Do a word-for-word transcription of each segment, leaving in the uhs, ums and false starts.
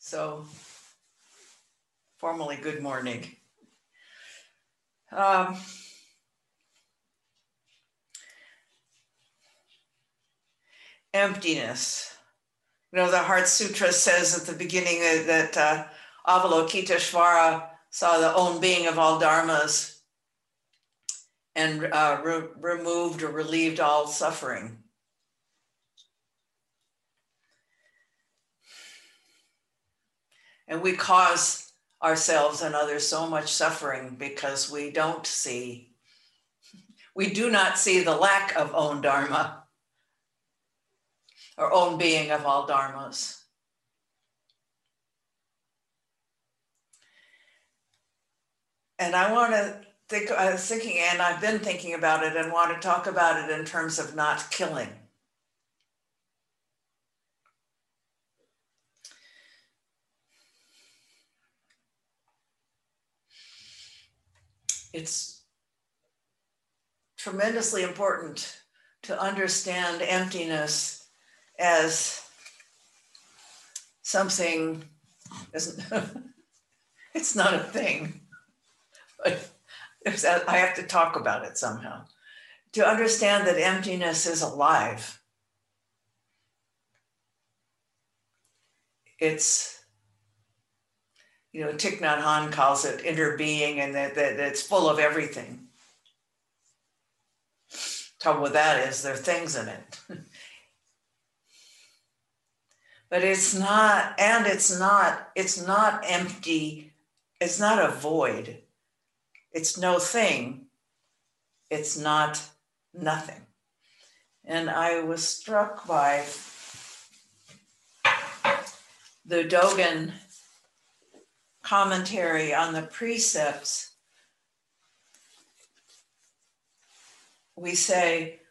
So, formally, good morning. Um, emptiness. You know, the Heart Sutra says at the beginning that uh, Avalokiteshvara saw the own being of all dharmas and uh, re removed or relieved all suffering. And we cause ourselves and others so much suffering because we don't see, we do not see the lack of own dharma or own being of all dharmas. And I want to think, I was thinking, and I've been thinking about it and want to talk about it in terms of not killing. It's tremendously important to understand emptiness as something, it's not a thing, but I have to talk about it somehow. To understand that emptiness is alive. It's, you know, Thich Nhat Hanh calls it inner being, and that, that it's full of everything. Trouble with that is there are things in it. But it's not, and it's not, it's not empty. It's not a void. It's no thing. It's not nothing. And I was struck by the Dogen commentary on the precepts. We say,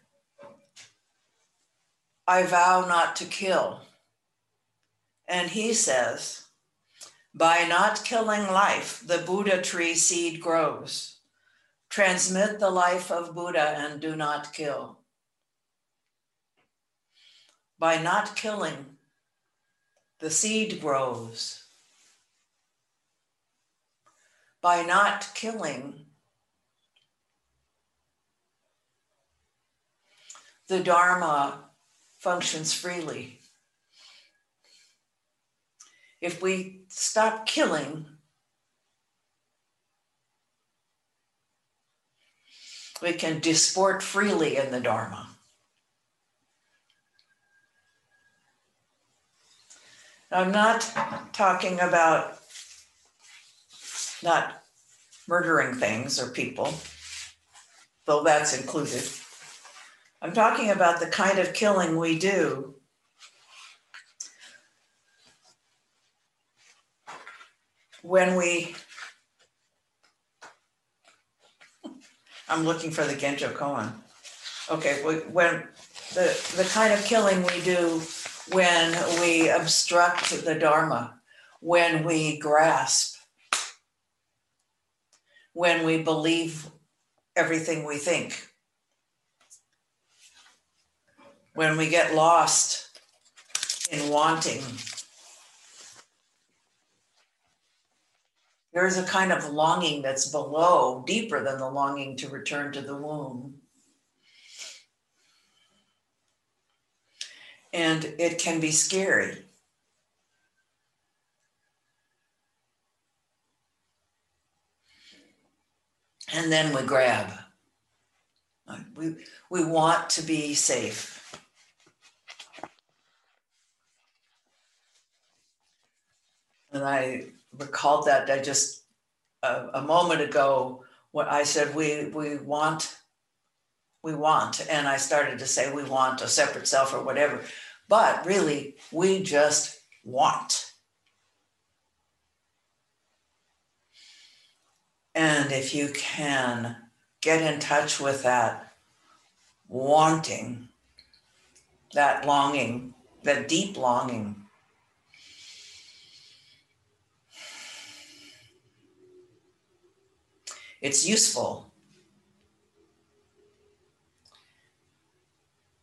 I vow not to kill. And he says, by not killing life, the Buddha tree seed grows. Transmit the life of Buddha and do not kill. By not killing, the seed grows. By not killing, the Dharma functions freely. If we stop killing, we can disport freely in the Dharma. I'm not talking about not murdering things or people, though that's included. I'm talking about the kind of killing we do when we, I'm looking for the Genjo koan. Okay, when the, the kind of killing we do when we obstruct the Dharma, when we grasp, when we believe everything we think, when we get lost in wanting. There is a kind of longing that's below, deeper than the longing to return to the womb. And it can be scary. And then we grab. We, we want to be safe. And I recalled that I just, a, a moment ago, what I said, we, we want, we want, and I started to say we want a separate self or whatever, but really we just want. And if you can get in touch with that wanting, that longing, that deep longing, it's useful.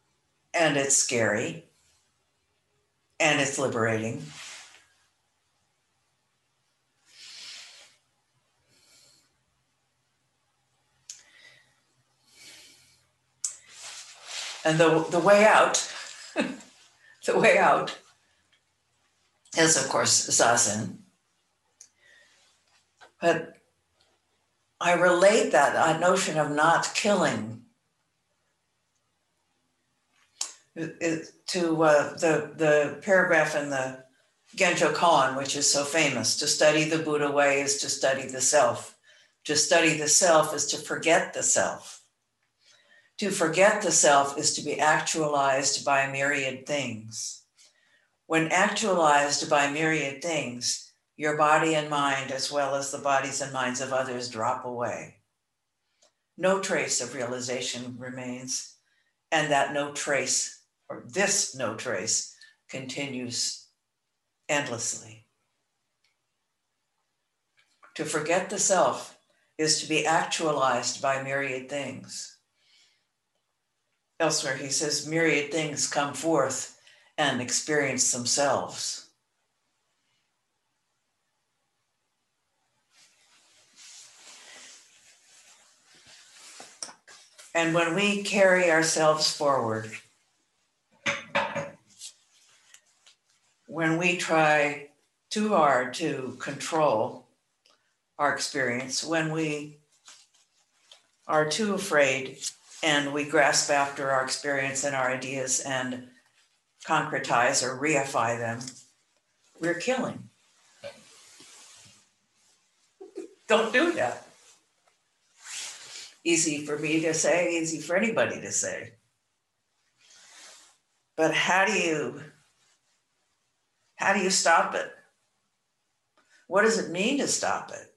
And it's scary. And it's liberating. And the, the way out, the way out is, of course, Zazen. But I relate that notion of not killing to uh, the, the paragraph in the Genjo Koan, which is so famous. To study the Buddha way is to study the self. To study the self is to forget the self. To forget the self is to be actualized by myriad things. When actualized by myriad things, your body and mind, as well as the bodies and minds of others, drop away. No trace of realization remains, and that no trace, or this no trace, continues endlessly. To forget the self is to be actualized by myriad things. Elsewhere, he says, myriad things come forth and experience themselves. And when we carry ourselves forward, when we try too hard to control our experience, when we are too afraid and we grasp after our experience and our ideas and concretize or reify them, we're killing. Don't do that. Easy for me to say, easy for anybody to say. But how do you, how do you stop it? What does it mean to stop it?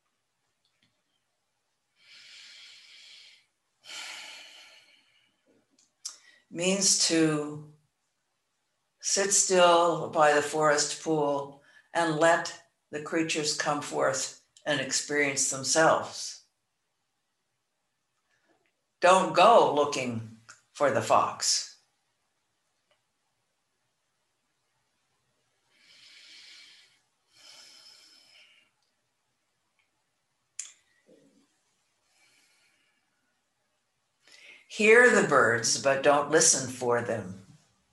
It means to sit still by the forest pool and let the creatures come forth and experience themselves. Don't go looking for the fox. Hear the birds, but don't listen for them.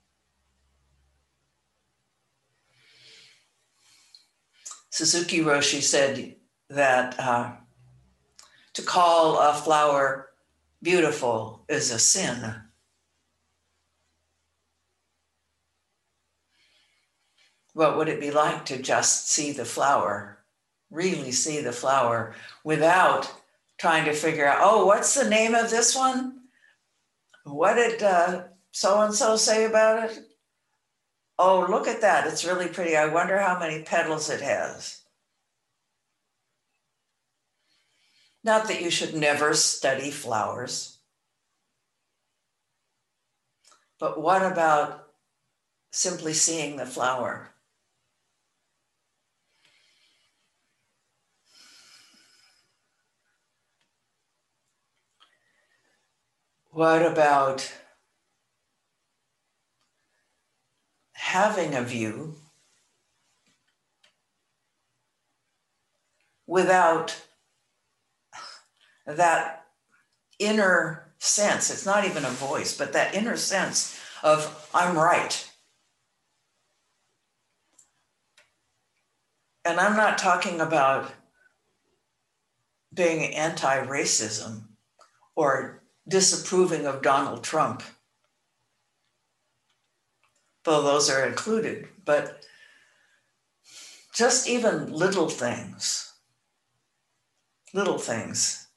Suzuki Roshi said that uh, to call a flower beautiful is a sin. What would it be like to just see the flower, really see the flower, without trying to figure out, oh, what's the name of this one? What did uh, so-and-so say about it? Oh, look at that. It's really pretty. I wonder how many petals it has. Not that you should never study flowers, but what about simply seeing the flower? What about having a view without that inner sense? It's not even a voice, but that inner sense of, I'm right. And I'm not talking about being anti-racism or disapproving of Donald Trump, though those are included, but just even little things, little things.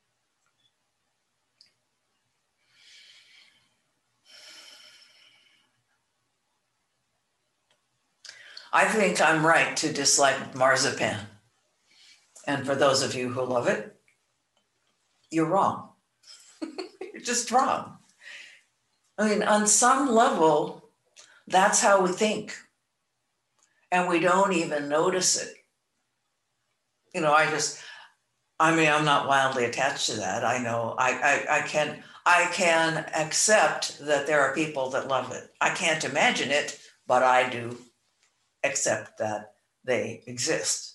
I think I'm right to dislike marzipan. And for those of you who love it, you're wrong. You're just wrong. I mean, on some level, that's how we think. And we don't even notice it. You know, I just, I mean, I'm not wildly attached to that. I know I, I, I can, I can accept that there are people that love it. I can't imagine it, but I do accept that they exist.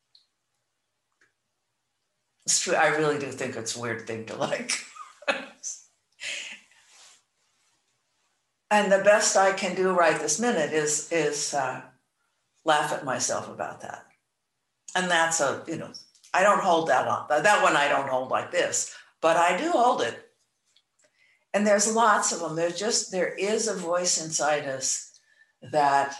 It's true. I really do think it's a weird thing to like. And the best I can do right this minute is, is uh, laugh at myself about that. And that's a, you know, I don't hold that on. That one I don't hold like this, but I do hold it. And there's lots of them. There's just, there is a voice inside us that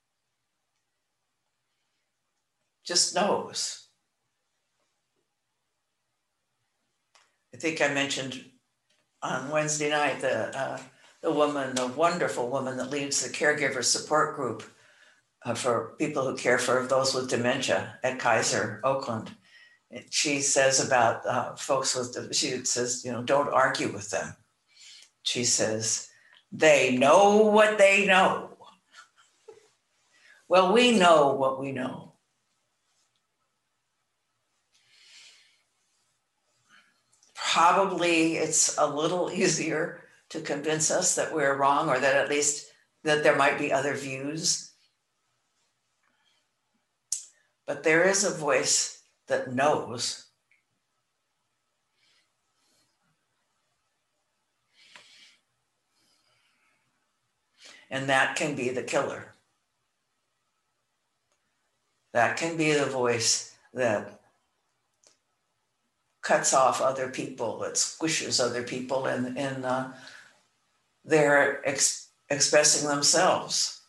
just knows. I think I mentioned on Wednesday night the uh, the woman, the wonderful woman that leads the caregiver support group uh, for people who care for those with dementia at Kaiser, Oakland. She says about uh, folks with, she says, you know, don't argue with them. She says, they know what they know. Well, we know what we know. Probably it's a little easier to convince us that we're wrong, or that at least that there might be other views. But there is a voice that knows. And that can be the killer. That can be the voice that cuts off other people, that squishes other people in, in uh, their ex- expressing themselves.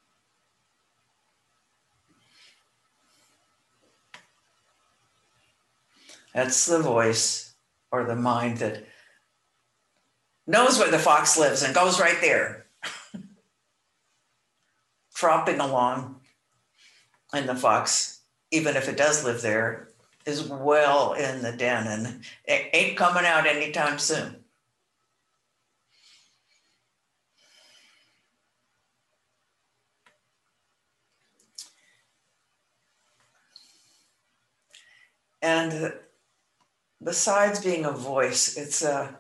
That's the voice or the mind that knows where the fox lives and goes right there, tromping along. And the fox, even if it does live there, is well in the den and it ain't coming out anytime soon. And besides being a voice, it's a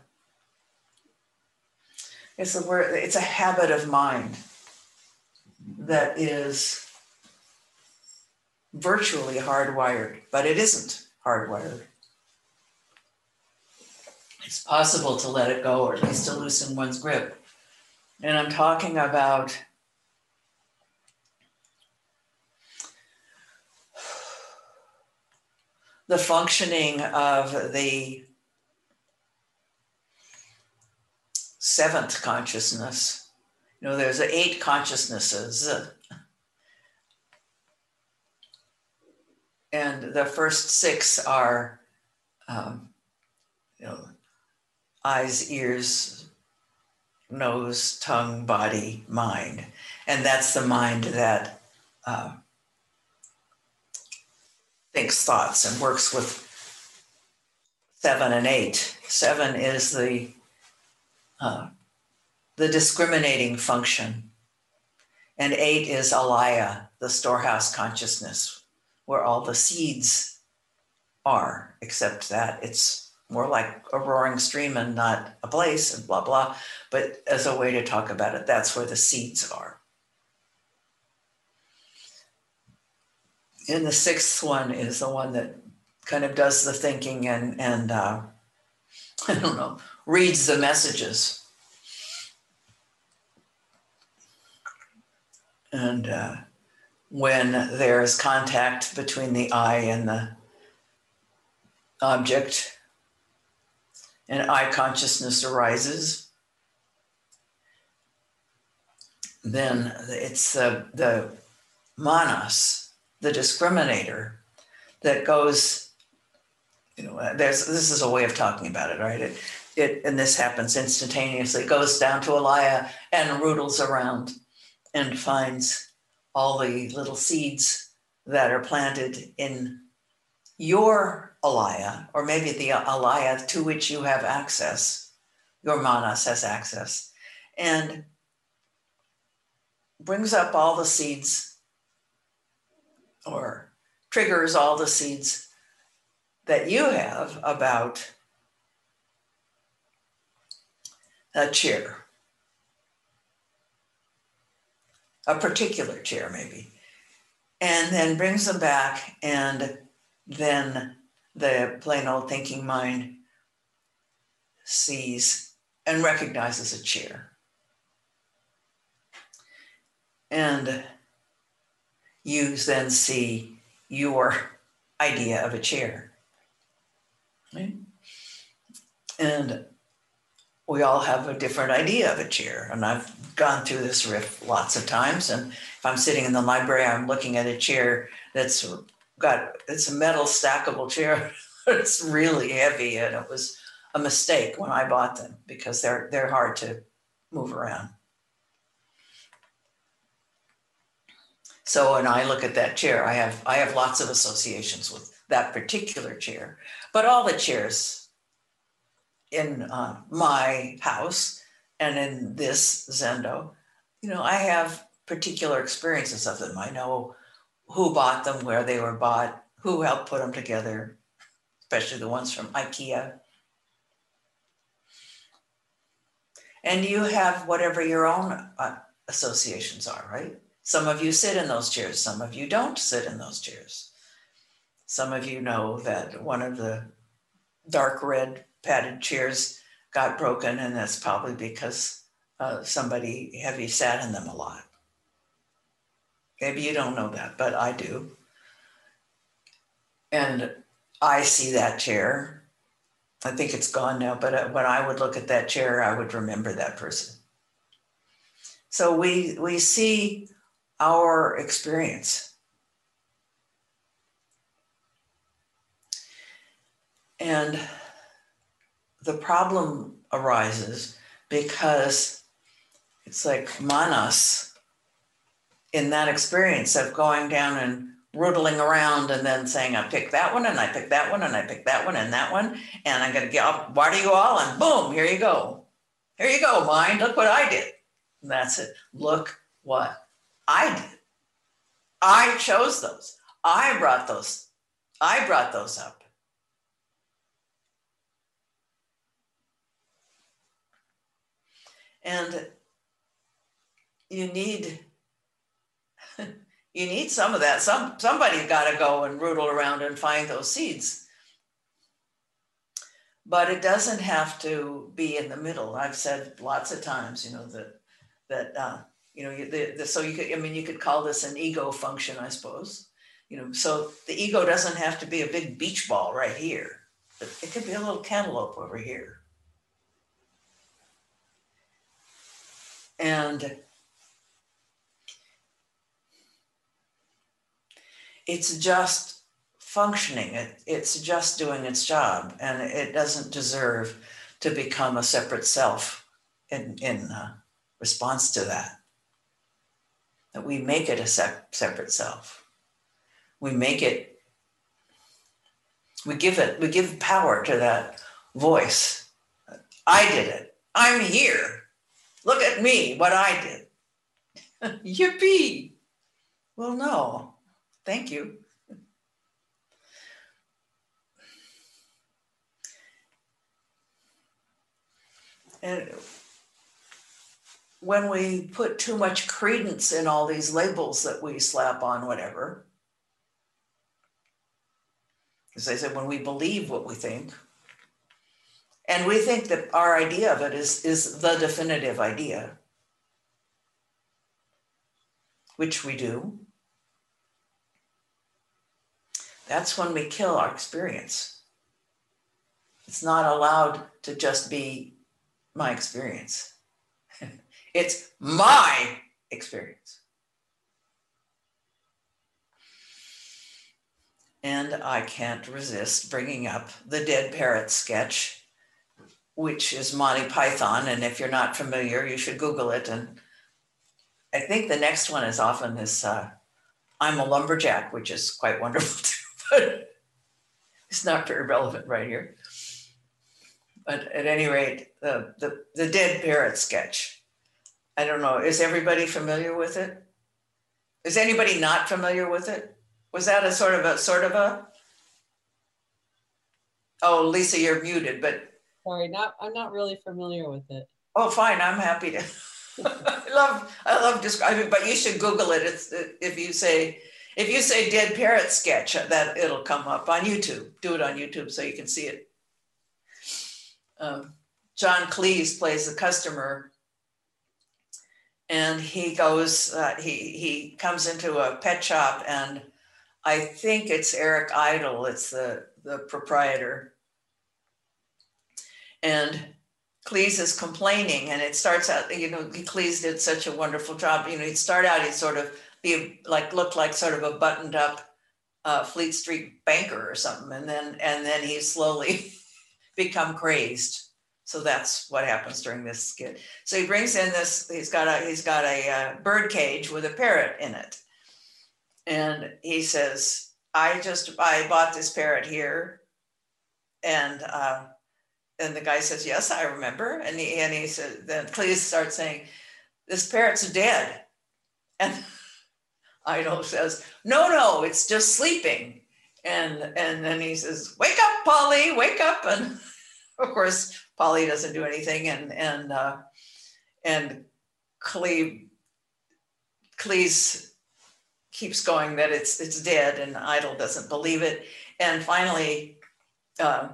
it's a word, it's a habit of mind that is virtually hardwired, but it isn't hardwired. It's possible to let it go, or at least to loosen one's grip. And I'm talking about the functioning of the seventh consciousness. You know, there's eight consciousnesses. And the first six are, um, you know, eyes, ears, nose, tongue, body, mind. And that's the mind that uh, thinks thoughts and works with seven and eight. Seven is the uh, the discriminating function, and eight is alaya, the storehouse consciousness, where all the seeds are, except that it's more like a roaring stream and not a place, and blah blah. But as a way to talk about it, that's where the seeds are. And the sixth one is the one that kind of does the thinking and, and uh, I don't know, reads the messages. And uh, when there is contact between the eye and the object, and eye consciousness arises, then it's the, the manas, the discriminator, that goes, you know, there's, this is a way of talking about it, right? It, it, and this happens instantaneously. It goes down to alaya and roodles around and finds all the little seeds that are planted in your alaya, or maybe the alaya to which you have access, your manas has access, and brings up all the seeds, or triggers all the seeds that you have about a chair, a particular chair maybe, and then brings them back, and then the plain old thinking mind sees and recognizes a chair. And you then see your idea of a chair. Right? And we all have a different idea of a chair. And I've gone through this riff lots of times. And if I'm sitting in the library, I'm looking at a chair that's got, it's a metal stackable chair. It's really heavy. And it was a mistake when I bought them because they're, they're hard to move around. So when I look at that chair, I have, I have lots of associations with that particular chair, but all the chairs in uh, my house and in this Zendo, you know, I have particular experiences of them. I know who bought them, where they were bought, who helped put them together, especially the ones from IKEA. And you have whatever your own uh, associations are, right? Some of you sit in those chairs. Some of you don't sit in those chairs. Some of you know that one of the dark red padded chairs got broken, and that's probably because uh, somebody heavy sat in them a lot. Maybe you don't know that, but I do. And I see that chair. I think it's gone now, but when I would look at that chair, I would remember that person. So we, we see our experience. And the problem arises because it's like manas in that experience of going down and rootling around and then saying, I picked that one and I picked that one and I picked that one and that one. And I'm going to get up, what are you all? And boom, here you go. Here you go, mind. Look what I did. And that's it. Look what I did. I chose those. I brought those. I brought those up. And you need, you need some of that. Some, somebody's got to go and rootle around and find those seeds. But it doesn't have to be in the middle. I've said lots of times, you know, that, that uh, you know, the, the, so you could, I mean, you could call this an ego function, I suppose. You know, so the ego doesn't have to be a big beach ball right here. But it could be a little cantaloupe over here. And it's just functioning. It, it's just doing its job, and it doesn't deserve to become a separate self in, in uh, response to that. That we make it a sep- separate self. We make it, we give it, we give power to that voice. I did it. I'm here. Look at me, what I did. Yippee. Well, no, thank you. And when we put too much credence in all these labels that we slap on whatever, as I said, when we believe what we think, and we think that our idea of it is, is the definitive idea, which we do, that's when we kill our experience. It's not allowed to just be my experience. It's my experience. And I can't resist bringing up the Dead Parrot sketch, which is Monty Python. And if you're not familiar, you should Google it. And I think the next one is often this, uh, I'm a lumberjack, which is quite wonderful too, but it's not very relevant right here. But at any rate, the, the, the Dead Parrot sketch. I don't know, is everybody familiar with it? Is anybody not familiar with it? Was that a sort of a, sort of a? Oh, Lisa, you're muted, but. Sorry, not, I'm not really familiar with it. Oh, fine, I'm happy to. I love, I love describing, but you should Google it. It's, if you say, if you say Dead Parrot sketch, that it'll come up on YouTube. Do it on YouTube so you can see it. Um, John Cleese plays the customer, And he goes, uh, he, he comes into a pet shop, and I think it's Eric Idle, it's the, the proprietor. And Cleese is complaining, and it starts out, you know, Cleese did such a wonderful job. You know, he'd start out, he'd sort of be like, look like sort of a buttoned up uh, Fleet Street banker or something. And then, and then he slowly become crazed. So that's what happens during this skit. So he brings in this, he's got a, he's got a uh, bird cage with a parrot in it. And he says, I just, I bought this parrot here. And, uh, and the guy says, yes, I remember. And he, and he said, then Cleese starts saying, this parrot's dead. And Idle says, no, no, it's just sleeping. And, and then he says, wake up, Polly, wake up. And of course, Polly doesn't do anything. And, and, uh, and Cleve, Cleese keeps going that it's, it's dead, and Idle doesn't believe it. And finally, um,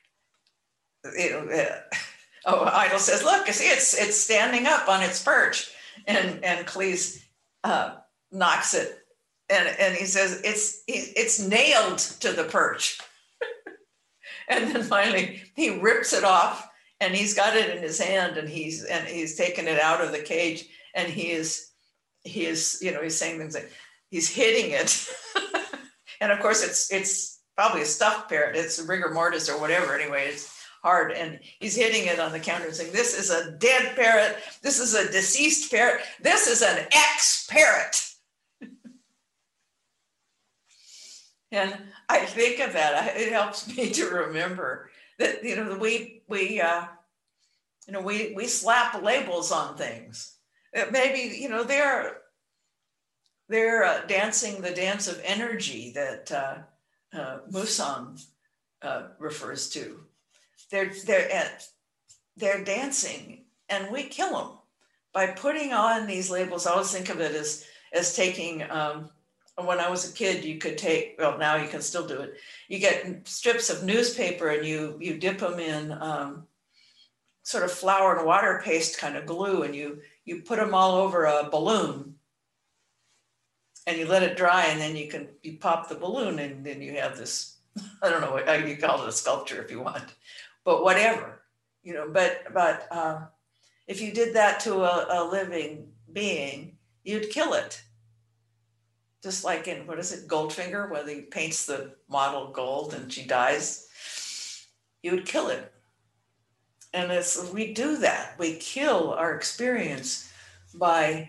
It, uh, oh, Idle says, look, see, it's it's standing up on its perch. And and Cleese uh, knocks it, and, and he says, it's it's nailed to the perch. And then finally he rips it off, and he's got it in his hand, and he's and he's taken it out of the cage, and he is he is, you know, he's saying things like he's hitting it. And of course it's it's probably a stuffed parrot, it's rigor mortis or whatever, anyway, it's hard, and he's hitting it on the counter saying, this is a dead parrot, this is a deceased parrot, this is an ex-parrot. And I think of that, it helps me to remember that, you know, we we uh, you know we we slap labels on things. Maybe, you know, they're they're uh, dancing the dance of energy that uh, uh, Musang uh, refers to. They're they're at, they're dancing, and we kill them by putting on these labels. I always think of it as as taking. Um, when I was a kid, you could take. Well, now you can still do it. You get strips of newspaper, and you you dip them in um, sort of flour and water paste kind of glue, and you you put them all over a balloon, and you let it dry, and then you can you pop the balloon, and then you have this. I don't know what you call it, a sculpture if you want. But whatever, you know, but but uh, if you did that to a, a living being, you'd kill it. Just like in, what is it, Goldfinger, where he paints the model gold and she dies, you would kill it. And it's, we do that. We kill our experience by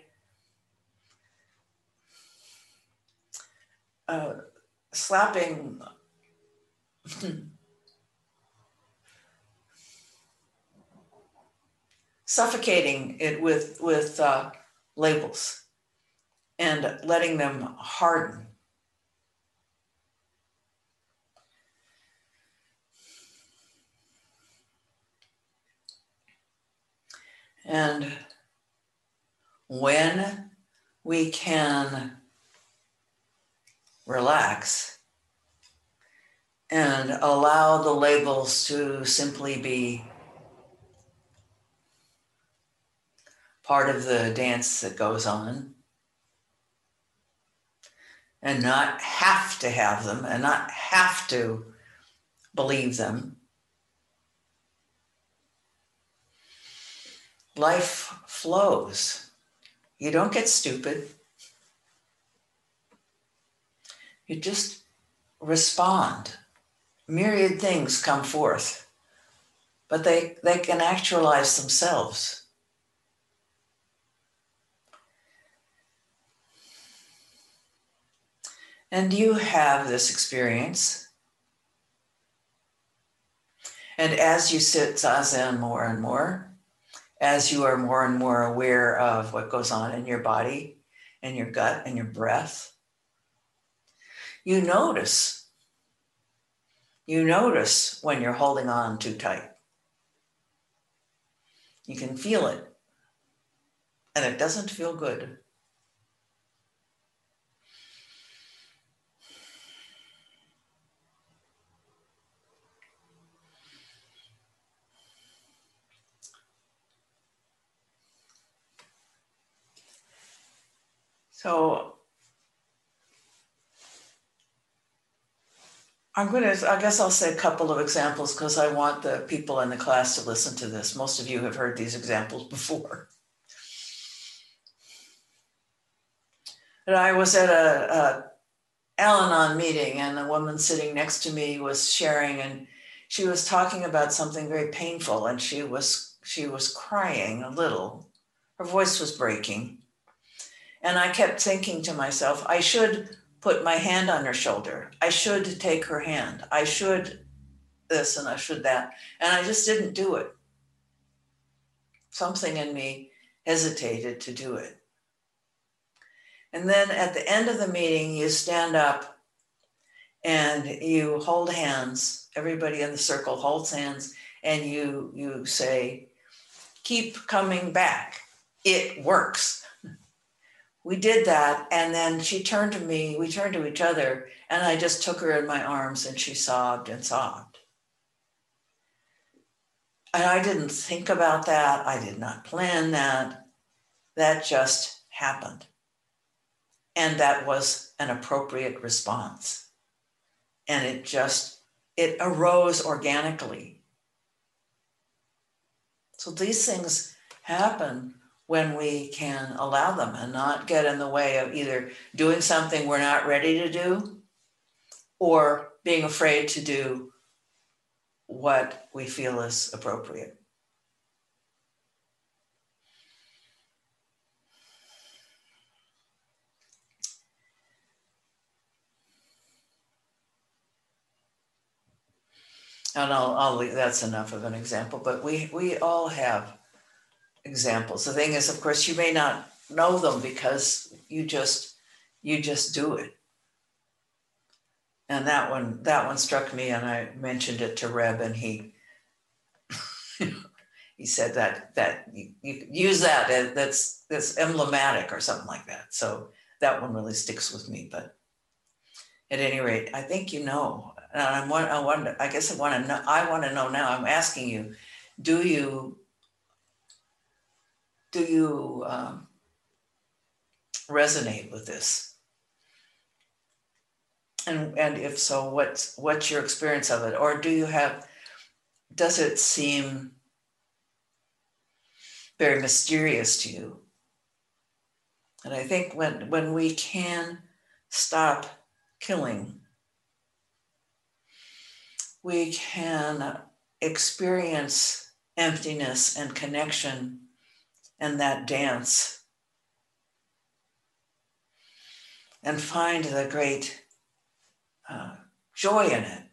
uh, slapping suffocating it with, with uh, labels and letting them harden. And when we can relax and allow the labels to simply be part of the dance that goes on, and not have to have them and not have to believe them, life flows. You don't get stupid. You just respond. Myriad things come forth, but they, they can actualize themselves. And you have this experience. And as you sit zazen more and more, as you are more and more aware of what goes on in your body and your gut and your breath, you notice, you notice when you're holding on too tight. You can feel it, and it doesn't feel good. So I'm going to, I guess I'll say a couple of examples because I want the people in the class to listen to this. Most of you have heard these examples before. But I was at a, a Al-Anon meeting, and the woman sitting next to me was sharing, and she was talking about something very painful, and she was she was crying a little. Her voice was breaking. And I kept thinking to myself, I should put my hand on her shoulder. I should take her hand. I should this and I should that. And I just didn't do it. Something in me hesitated to do it. And then at the end of the meeting, you stand up and you hold hands. Everybody in the circle holds hands, and you, you say, keep coming back. It works. We did that, and then she turned to me, we turned to each other, and I just took her in my arms, and she sobbed and sobbed. And I didn't think about that. I did not plan that. That just happened. And that was an appropriate response. And it just, it arose organically. So these things happen when we can allow them and not get in the way of either doing something we're not ready to do or being afraid to do what we feel is appropriate. And I'll, I'll leave, that's enough of an example, but we, we all have examples. The thing is, of course, you may not know them because you just, you just do it. And that one, that one struck me, and I mentioned it to Reb, and he, he said that, that you, you use that, that's, that's emblematic or something like that. So that one really sticks with me, but at any rate, I think you know, and I want, I want, I guess I want to know, I want to know now, I'm asking you, do you, do you um, resonate with this? And, and if so, what's, what's your experience of it? Or do you have, does it seem very mysterious to you? And I think when, when we can stop killing, we can experience emptiness and connection and that dance and find the great uh, joy in it.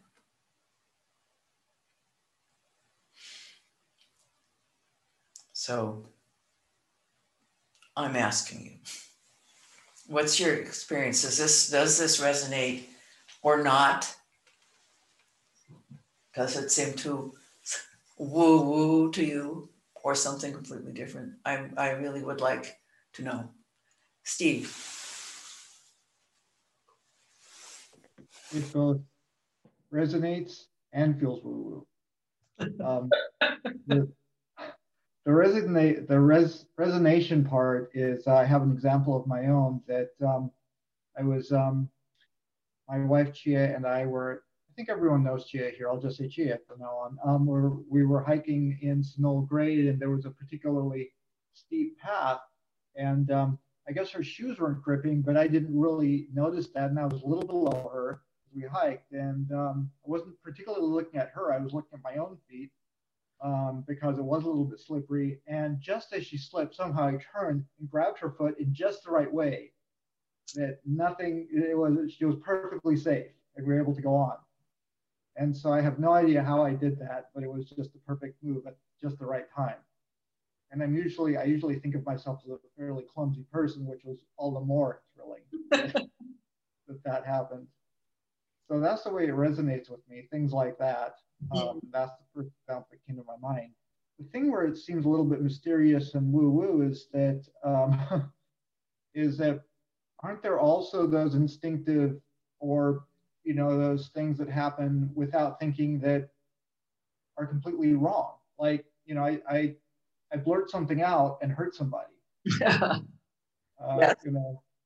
So I'm asking you, what's your experience? Does this, does this resonate or not? Does it seem too woo-woo to you or something completely different? I, I really would like to know. Steve. It both resonates and feels woo-woo. Um, the, the resonate the res resonation part is uh, I have an example of my own that um, I was um, my wife Chia and I were, I think everyone knows Chia here, I'll just say Chia from now on. Um, we're, we were hiking in Snow Grade, and there was a particularly steep path, and um, I guess her shoes weren't gripping, but I didn't really notice that, and I was a little below her as we hiked, and um, I wasn't particularly looking at her, I was looking at my own feet um, because it was a little bit slippery, and just as she slipped, somehow I turned and grabbed her foot in just the right way, that nothing, it was, she was perfectly safe, and we were able to go on. And so I have no idea how I did that, but it was just a perfect move at just the right time. And I'm usually, I usually think of myself as a fairly clumsy person, which was all the more thrilling that that happened. So that's the way it resonates with me, things like that. Um, that's the first example that came to my mind. The thing where it seems a little bit mysterious and woo-woo is that, um, is that aren't there also those instinctive or, you know, those things that happen without thinking that are completely wrong? Like, you know, I, I, I blurt something out and hurt somebody. Yeah. Uh, Yes. You know,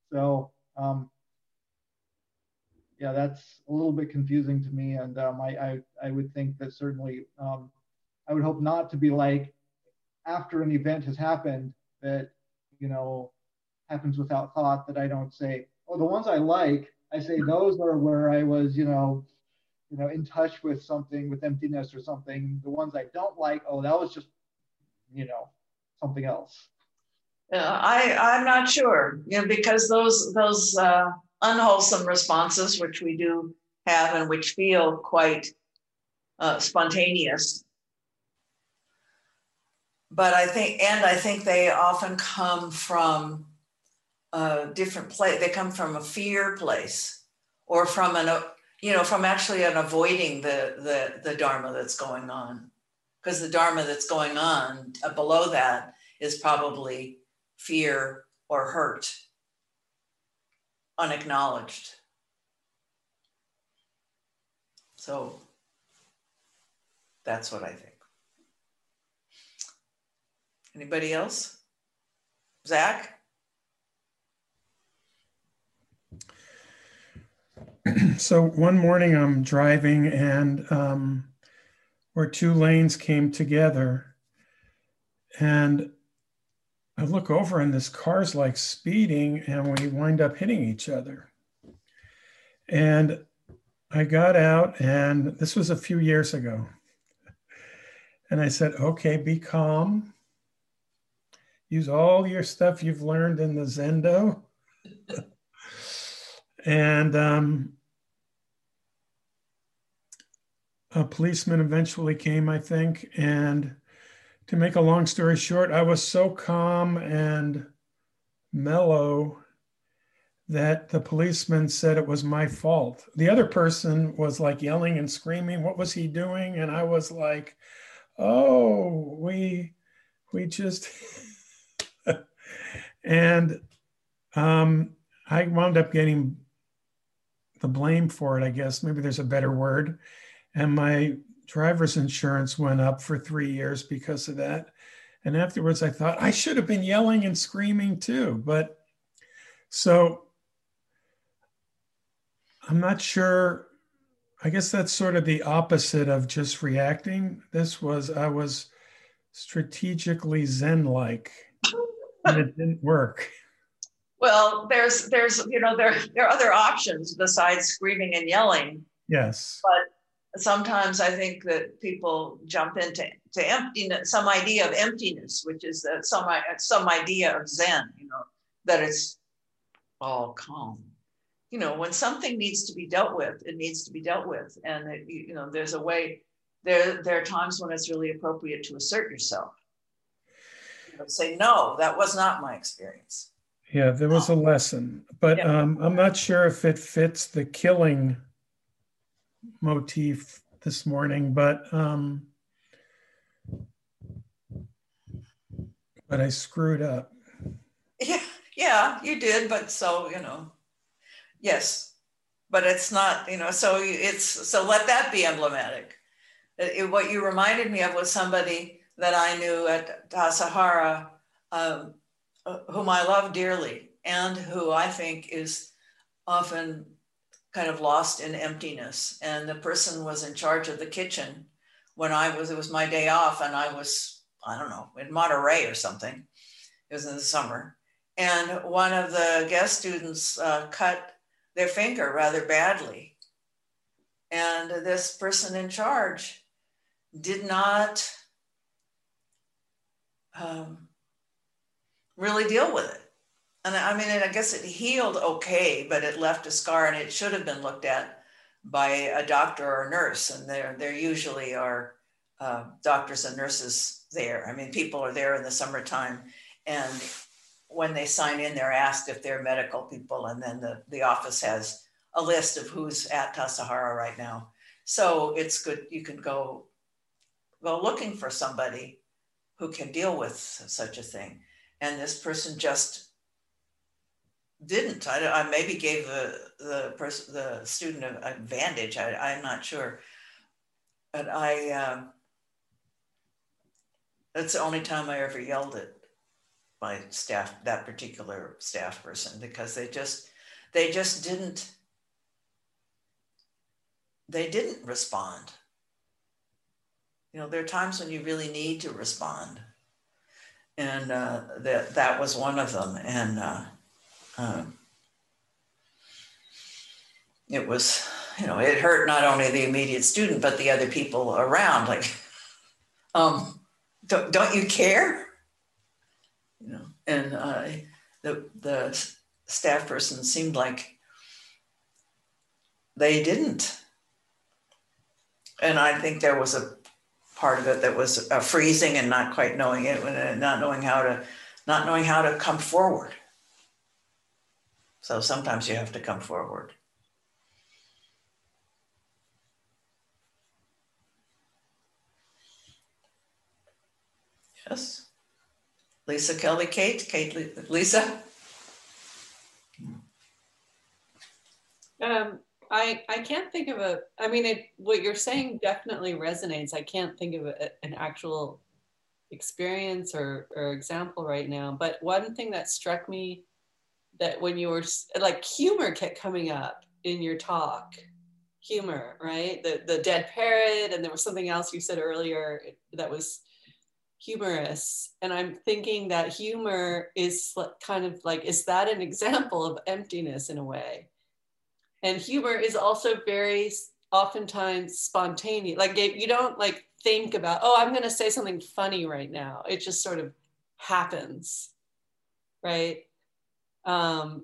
So, um, yeah, that's a little bit confusing to me. And um, I, I, I would think that certainly, um, I would hope not to be like, after an event has happened that, you know, happens without thought, that I don't say, oh, the ones I like, I say those are where I was, you know, you know, in touch with something, with emptiness or something. The ones I don't like, oh, that was just, you know, something else. Yeah, I, I'm not sure, you know, because those, those uh, unwholesome responses, which we do have and which feel quite uh, spontaneous. But I think, and I think they often come from a different place. They come from a fear place, or from an, you know, from actually an avoiding the, the, the Dharma that's going on. Because the Dharma that's going on uh, below that is probably fear or hurt, unacknowledged. So that's what I think. Anybody else? Zach? So one morning I'm driving and um, where two lanes came together, and I look over and this car's like speeding and we wind up hitting each other. And I got out, and this was a few years ago. And I said, okay, be calm. Use all your stuff you've learned in the Zendo. And um, a policeman eventually came, I think. And to make a long story short, I was so calm and mellow that the policeman said it was my fault. The other person was like yelling and screaming, what was he doing? And I was like, oh, we, we just, and um, I wound up getting the blame for it, I guess. Maybe there's a better word. And my driver's insurance went up for three years because of that. And afterwards I thought I should have been yelling and screaming too. But so I'm not sure. I guess that's sort of the opposite of just reacting. This was, I was strategically Zen-like, and it didn't work. Well, there's, there's, you know, there, there are other options besides screaming and yelling. Yes. But sometimes I think that people jump into to emptiness, some idea of emptiness, which is that some, some idea of Zen, you know, that it's all calm. You know, when something needs to be dealt with, it needs to be dealt with. And, it, you know, there's a way, there, there are times when it's really appropriate to assert yourself. You know, say, no, that was not my experience. Yeah, there was a lesson, but Yeah. um, I'm not sure if it fits the killing motif this morning, but um, but I screwed up. Yeah, yeah, you did, but so, you know, yes, but it's not, you know, so it's, so let that be emblematic. It, it, what you reminded me of was somebody that I knew at Tassajara, um, whom I love dearly, and who I think is often kind of lost in emptiness. And the person was in charge of the kitchen when I was, it was my day off, and I was, I don't know, in Monterey or something. It was in the summer. And one of the guest students uh, cut their finger rather badly. And this person in charge did not um, really deal with it. And I mean, I guess it healed okay, but it left a scar, and it should have been looked at by a doctor or a nurse. And there, there usually are uh, doctors and nurses there. I mean, people are there in the summertime, and when they sign in, they're asked if they're medical people, and then the, the office has a list of who's at Tassajara right now. So it's good, you can go, go looking for somebody who can deal with such a thing. And this person just didn't. I, I maybe gave the, the, person, the student an advantage, I, I'm not sure. But I, uh, that's the only time I ever yelled it. my staff, that particular staff person, because they just, they just didn't, they didn't respond. You know, there are times when you really need to respond. And uh, that, that was one of them. And uh, um, it was, you know, it hurt not only the immediate student, but the other people around. Like, um, don't, don't you care? You know, and uh, the, the staff person seemed like they didn't. And I think there was a part of it that was uh, freezing and not quite knowing it, and not knowing how to, not knowing how to come forward. So sometimes you have to come forward. Yes. Lisa, Kelly, Kate, Kate, Lisa. Um, I I can't think of a. I mean, it what you're saying definitely resonates. I can't think of a, an actual experience or or example right now. But one thing that struck me, that when you were like, humor kept coming up in your talk. Humor, right? The the dead parrot, and there was something else you said earlier that was humorous. And I'm thinking that humor is kind of like, is that an example of emptiness in a way? And humor is also very oftentimes spontaneous. Like, you don't like think about, oh, I'm going to say something funny right now. It just sort of happens, right? Um,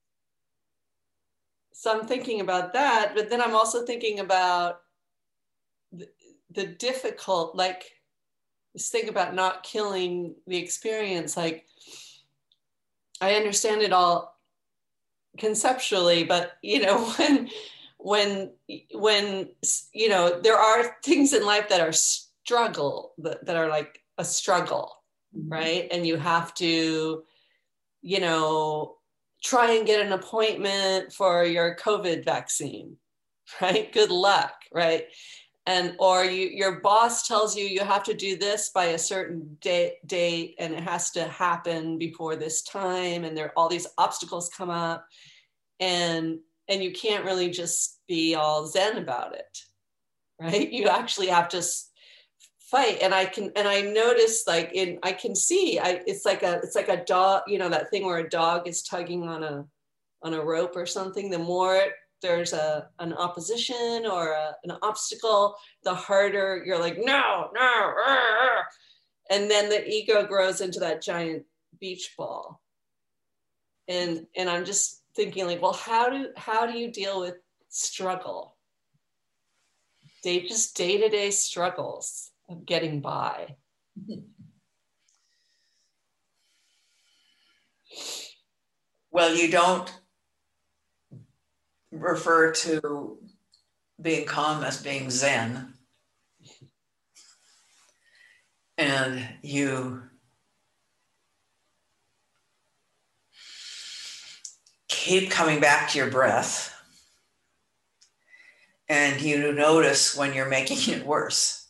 so I'm thinking about that, but then I'm also thinking about the, the difficult, like this thing about not killing the experience. Like, I understand it all conceptually, but you know, when when when you know, there are things in life that are struggle that, that are like a struggle, mm-hmm. right? And you have to, you know, try and get an appointment for your COVID vaccine, right? Good luck, right? And or you, your boss tells you you have to do this by a certain date, date, and it has to happen before this time, and there all these obstacles come up, and and you can't really just be all zen about it, right? You actually have to fight. And I can and I notice, like, in I can see I it's like a it's like a dog, you know, that thing where a dog is tugging on a on a rope or something. The more there's a an opposition or a, an obstacle, the harder you're like, no, no, uh, uh. And then the ego grows into that giant beach ball. And and I'm just thinking, like, well, how do how do you deal with struggle? They just day-to-day struggles of getting by. Well, you don't refer to being calm as being zen, and you keep coming back to your breath, and you notice when you're making it worse,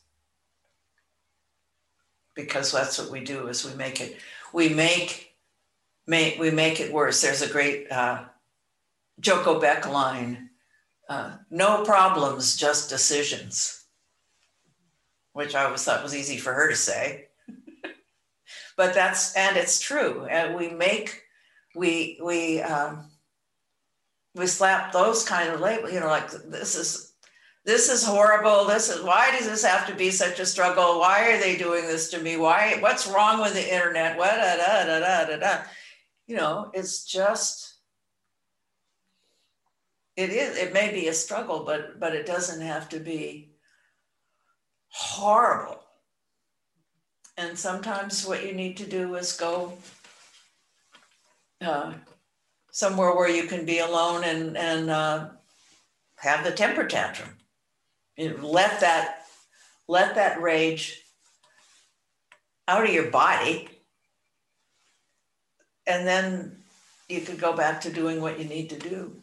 because that's what we do, is we make it we make make we make it worse. There's a great uh, Joko Beck line, uh, no problems, just decisions, which I always thought was easy for her to say. But that's, and it's true. And we make, we, we, um, we slap those kind of labels, you know, like, this is, this is horrible. This is, why does this have to be such a struggle? Why are they doing this to me? Why, what's wrong with the internet? What, da, da, da, da, da, da. You know, it's just, it is, it may be a struggle, but, but it doesn't have to be horrible. And sometimes what you need to do is go uh, somewhere where you can be alone and, and uh, have the temper tantrum. You know, let that, let that rage out of your body, and then you could go back to doing what you need to do.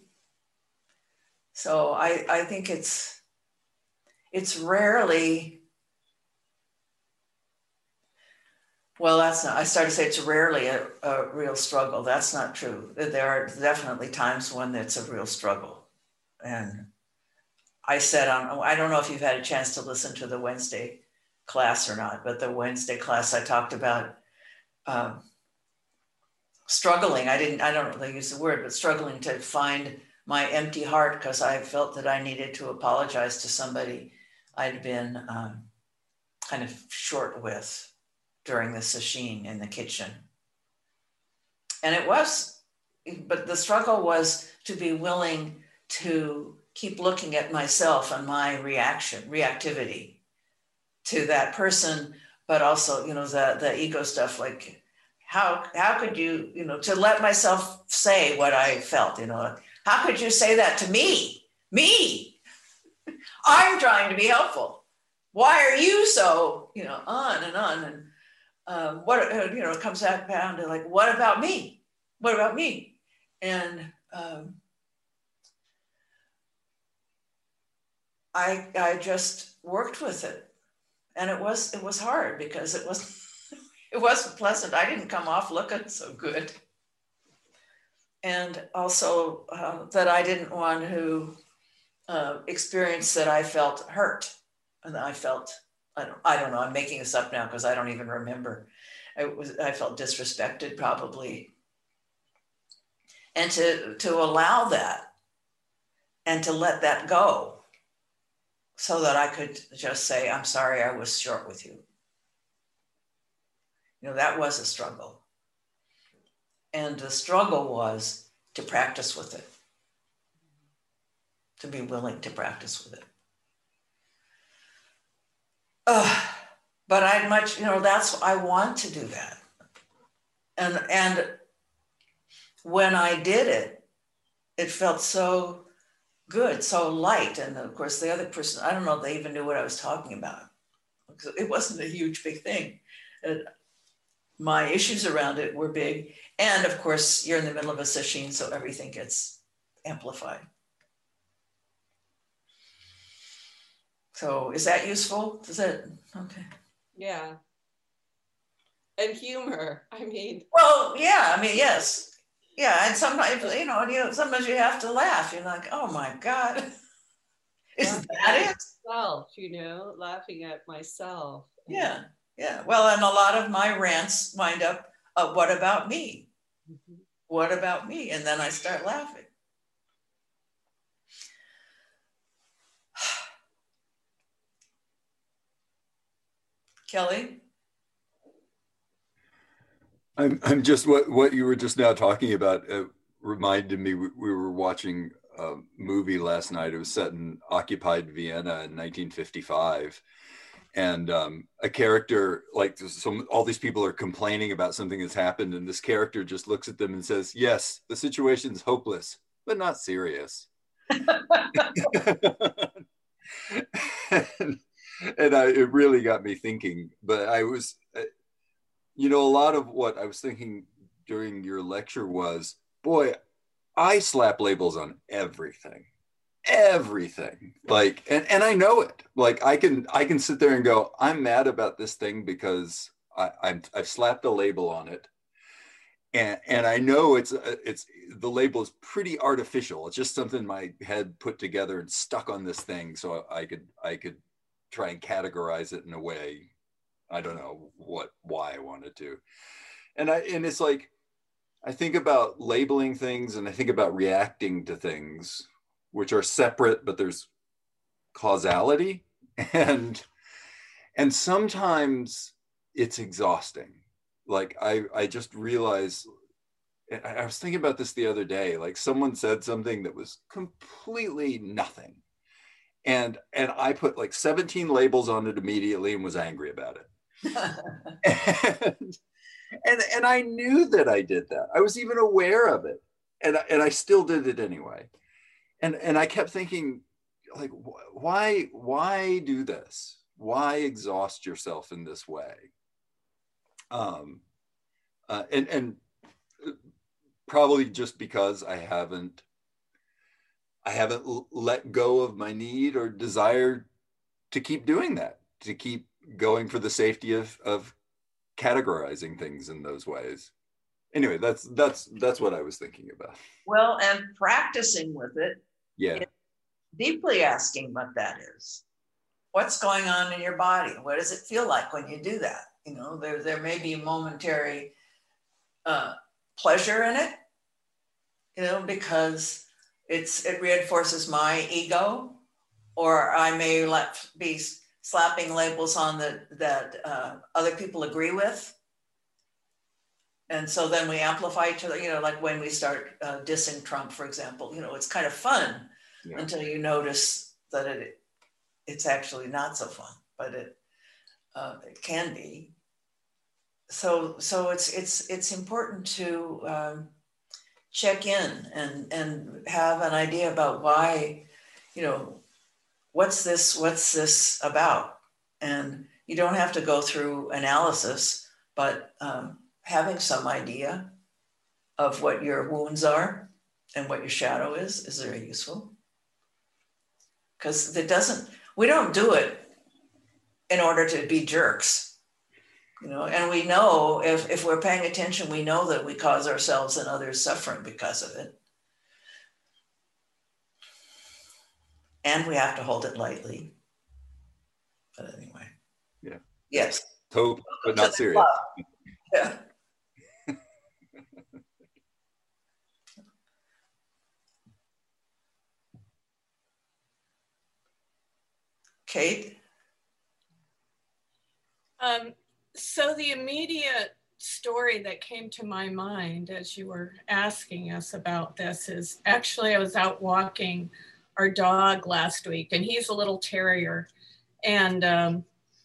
So I, I think it's, it's rarely, Well, that's not, I started to say it's rarely a, a real struggle. That's not true. There are definitely times when it's a real struggle. And I said, on, I don't know if you've had a chance to listen to the Wednesday class or not, but the Wednesday class I talked about um, struggling. I didn't, I don't really use the word, but struggling to find my empty heart because I felt that I needed to apologize to somebody I'd been um, kind of short with during the sesshin in the kitchen. And it was, but the struggle was to be willing to keep looking at myself and my reaction, reactivity to that person, but also, you know, the, the ego stuff, like how, how could you, you know, to let myself say what I felt, you know, how could you say that to me? Me, I'm trying to be helpful. Why are you so, you know, on and on. And um, what, you know, it comes back down to like, what about me? What about me? And um, I, I just worked with it. And it was, it was hard because it was, it wasn't pleasant. I didn't come off looking so good. And also uh, that I didn't want to uh, experience that I felt hurt. And I felt, I don't, I don't know, I'm making this up now because I don't even remember. I was, I felt disrespected probably. And to, to allow that and to let that go so that I could just say, I'm sorry, I was short with you. You know, that was a struggle. And the struggle was to practice with it, to be willing to practice with it. Uh, but I much, you know, that's, I want to do that. And, and when I did it, it felt so good, so light. And of course, the other person, I don't know if they even knew what I was talking about. It wasn't a huge, big thing. It, my issues around it were big. And of course, you're in the middle of a sesshin, so everything gets amplified. So is that useful? Is that, okay. Yeah. And humor, I mean. Well, yeah, I mean, yes. Yeah, and sometimes, you know, you sometimes you have to laugh. You're like, oh my God. Is that it? Myself, you know, laughing at myself. Yeah, yeah. Well, and a lot of my rants wind up, uh, what about me? Mm-hmm. What about me? And then I start laughing. Kelly? I'm, I'm just, what, what you were just now talking about uh, reminded me, we, we were watching a movie last night. It was set in occupied Vienna in nineteen fifty-five. And um, a character, like some, all these people are complaining about something that's happened. And this character just looks at them and says, yes, the situation's hopeless, but not serious. and and I, it really got me thinking, but I was, you know, a lot of what I was thinking during your lecture was, boy, I slap labels on everything. Everything, like, and, and I know it. Like, I can I can sit there and go, I'm mad about this thing because I, I'm I've slapped a label on it, and and I know it's it's the label is pretty artificial. It's just something my head put together and stuck on this thing, so I could I could try and categorize it in a way. I don't know what why I wanted to, and I and it's like I think about labeling things and I think about reacting to things, which are separate, but there's causality. And, and sometimes it's exhausting. Like I, I just realized, I was thinking about this the other day, like someone said something that was completely nothing. And, and I put like seventeen labels on it immediately and was angry about it. and, and, and I knew that I did that. I was even aware of it. And, and I still did it anyway. And and I kept thinking, like, why why do this? Why exhaust yourself in this way? Um, uh, and and probably just because I haven't I haven't let go of my need or desire to keep doing that, to keep going for the safety of of categorizing things in those ways. Anyway, that's that's that's what I was thinking about. Well, and practicing with it, Yeah. deeply asking what that is. What's going on in your body? What does it feel like when you do that? You know, there, there may be momentary uh, pleasure in it, you know, because it's it reinforces my ego, or I may let be slapping labels on that that uh, other people agree with. And so then we amplify to, you know, like when we start uh, dissing Trump, for example, you know, it's kind of fun yeah. until you notice that it it's actually not so fun, but it uh, it can be. So so it's it's it's important to um, check in and and have an idea about why, you know, what's this what's this about, and you don't have to go through analysis, but um, having some idea of what your wounds are and what your shadow is is very useful, because it doesn't. We don't do it in order to be jerks, you know, and we know if, if we're paying attention, we know that we cause ourselves and others suffering because of it. And we have to hold it lightly. But anyway. Yeah. Yes. Hope, but not serious. Yeah. Kate? Um, so the immediate story that came to my mind as you were asking us about this is actually I was out walking our dog last week, and he's a little terrier. And um,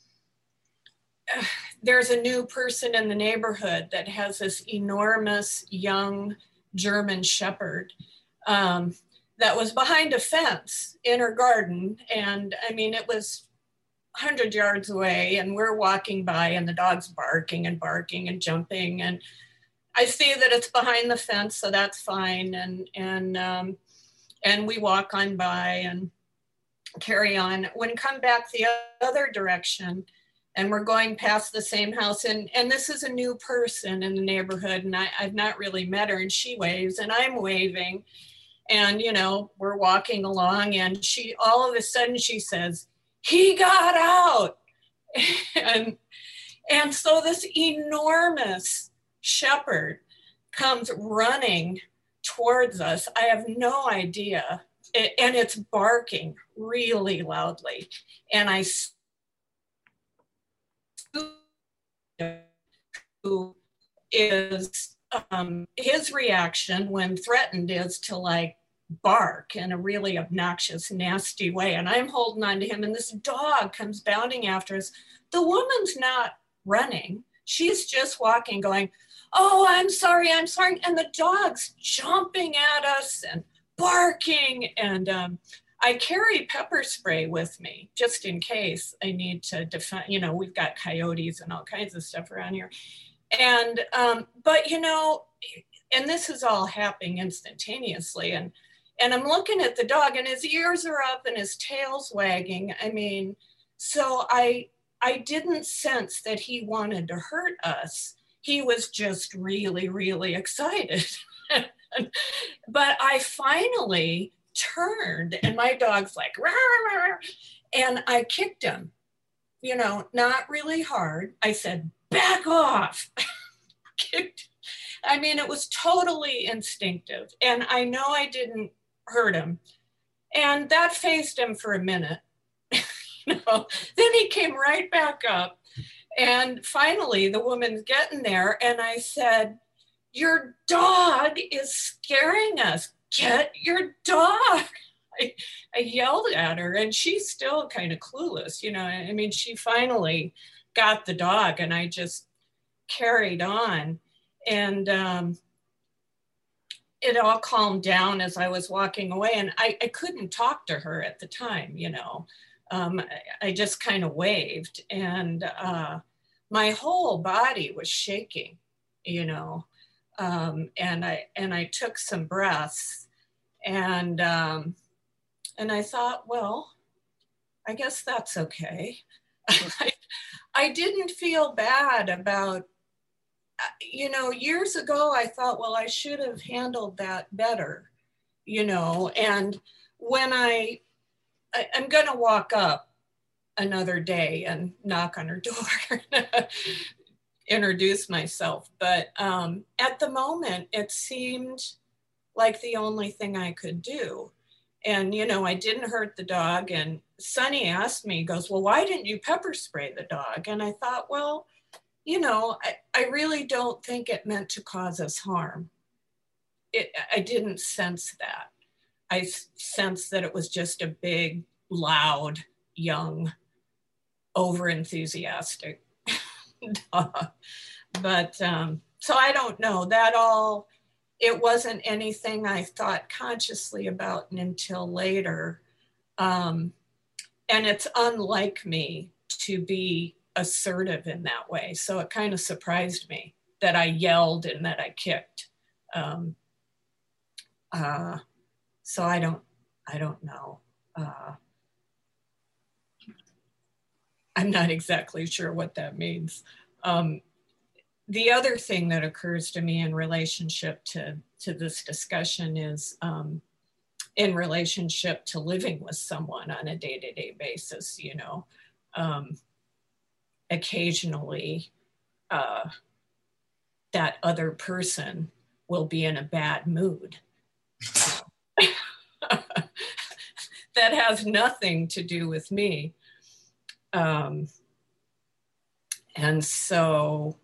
there's a new person in the neighborhood that has this enormous young German Shepherd um, that was behind a fence in her garden. And I mean, it was one hundred yards away, and we're walking by, and the dog's barking and barking and jumping. And I see that it's behind the fence, so that's fine. And, and, um, and we walk on by and carry on. When we come back the other direction, and we're going past the same house, and, and this is a new person in the neighborhood, and I, I've not really met her, and she waves, and I'm waving. And, you know, we're walking along, and she, all of a sudden she says, "He got out." and, and so this enormous shepherd comes running towards us. I have no idea. It, and it's barking really loudly. And I, who is, um, his reaction when threatened is to like bark in a really obnoxious, nasty way. And I'm holding on to him, and this dog comes bounding after us. The woman's not running. She's just walking, going, "Oh, I'm sorry, I'm sorry." And the dog's jumping at us and barking. And um, I carry pepper spray with me just in case I need to defend, you know, we've got coyotes and all kinds of stuff around here. And, um, but, you know, and this is all happening instantaneously. And And I'm looking at the dog, and his ears are up and his tail's wagging. I mean, so I I didn't sense that he wanted to hurt us. He was just really, really excited. But I finally turned, and my dog's like, "Rah, rah, rah," and I kicked him, you know, not really hard. I said, "Back off." Kicked. I mean, it was totally instinctive. And I know I didn't hurt him. And that fazed him for a minute. You know? Then he came right back up. And finally, the woman's getting there. And I said, "Your dog is scaring us. Get your dog." I, I yelled at her, and she's still kind of clueless. You know, I mean, she finally got the dog, and I just carried on. And um, it all calmed down as I was walking away. And I, I couldn't talk to her at the time, you know. Um, I, I just kind of waved. And uh, my whole body was shaking, you know. Um, and I and I took some breaths. And, um, and I thought, well, I guess that's okay. I, I didn't feel bad about, you know, years ago, I thought, well, I should have handled that better, you know, and when I, I I'm going to walk up another day and knock on her door, introduce myself. But um, at the moment, it seemed like the only thing I could do. And, you know, I didn't hurt the dog. And Sonny asked me, he goes, well, why didn't you pepper spray the dog? And I thought, well, you know, I, I really don't think it meant to cause us harm. It, I didn't sense that. I sensed that it was just a big, loud, young, over-enthusiastic dog. But um, so I don't know, that all, it wasn't anything I thought consciously about until later. Um, and it's unlike me to be assertive in that way. So it kind of surprised me that I yelled and that I kicked. Um, uh, so I don't, I don't know. Uh, I'm not exactly sure what that means. Um, the other thing that occurs to me in relationship to, to this discussion is um, in relationship to living with someone on a day-to-day basis, you know. Um, occasionally, uh, that other person will be in a bad mood. That has nothing to do with me. Um, and so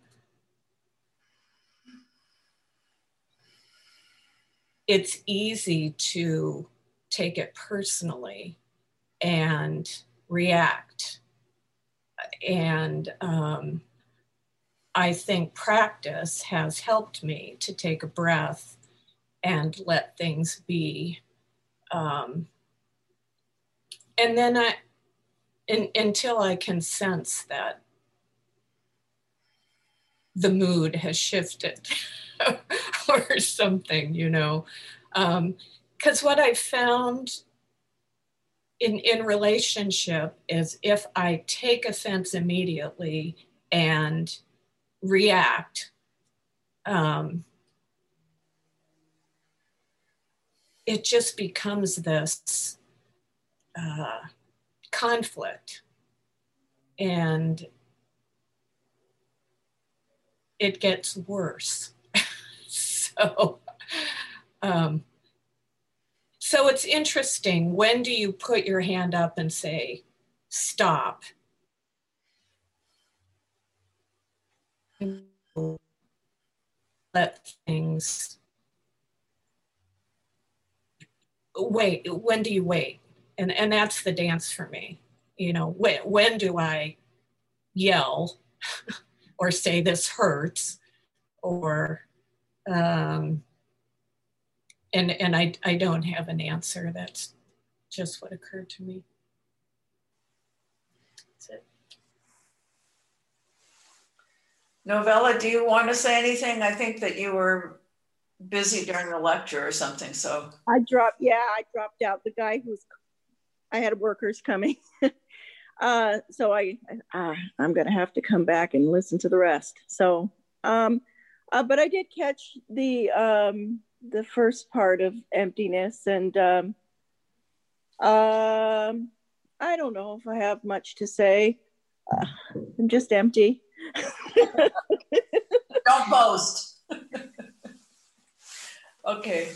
it's easy to take it personally and react. And um, I think practice has helped me to take a breath and let things be. Um, and then I, in, until I can sense that the mood has shifted or something, you know. Because um, what I found in, in relationship is if I take offense immediately and react, um, it just becomes this uh, conflict. And it gets worse. so, um, so it's interesting. When do you put your hand up and say, stop? Let things, wait, when do you wait? And, and that's the dance for me. You know, when, when do I yell or say this hurts, or, um, and, and I, I don't have an answer. That's just what occurred to me. That's it. Novella, do you want to say anything? I think that you were busy during the lecture or something, so. I dropped, yeah, I dropped out. The guy who's, I had workers coming. uh, so I, uh, I'm gonna have to come back and listen to the rest. So, um, uh, but I did catch the, um, the first part of emptiness, and um, um, I don't know if I have much to say. Uh, I'm just empty. Don't boast. Okay.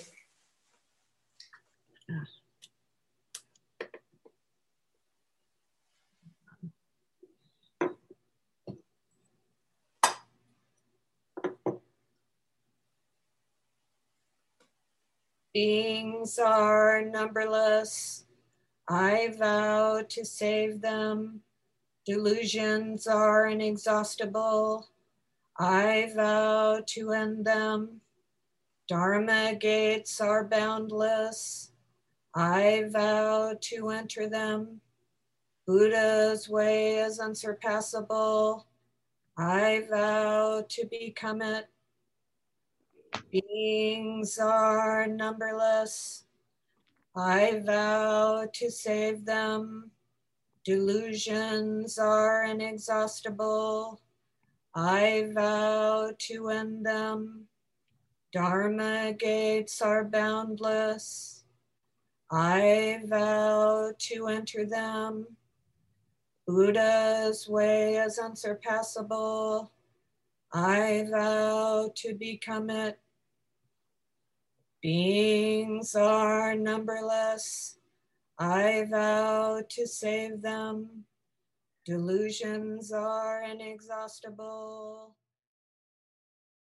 Beings are numberless. I vow to save them. Delusions are inexhaustible. I vow to end them. Dharma gates are boundless. I vow to enter them. Buddha's way is unsurpassable. I vow to become it. Beings are numberless. I vow to save them. Delusions are inexhaustible. I vow to end them. Dharma gates are boundless. I vow to enter them. Buddha's way is unsurpassable. I vow to become it. Beings are numberless. I vow to save them. Delusions are inexhaustible.